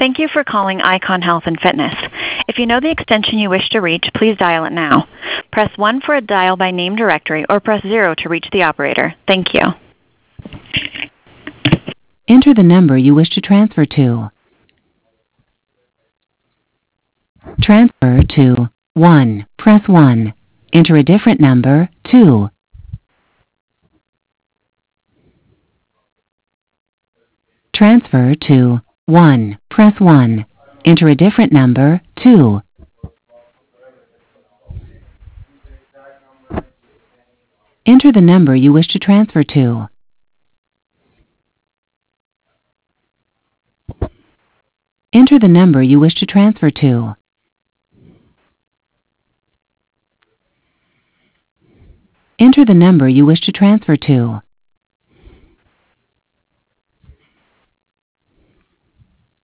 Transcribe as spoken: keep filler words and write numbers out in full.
Thank you for calling Icon Health and Fitness. If you know the extension you wish to reach, please dial it now. Press one for a dial by name directory or press zero to reach the operator. Thank you. Enter the number you wish to transfer to. Transfer to one. Press one. Enter a different number, two. Transfer to one. Press one. Enter a different number, two. Enter the number you wish to transfer to. Enter the number you wish to transfer to. Enter the number you wish to transfer to.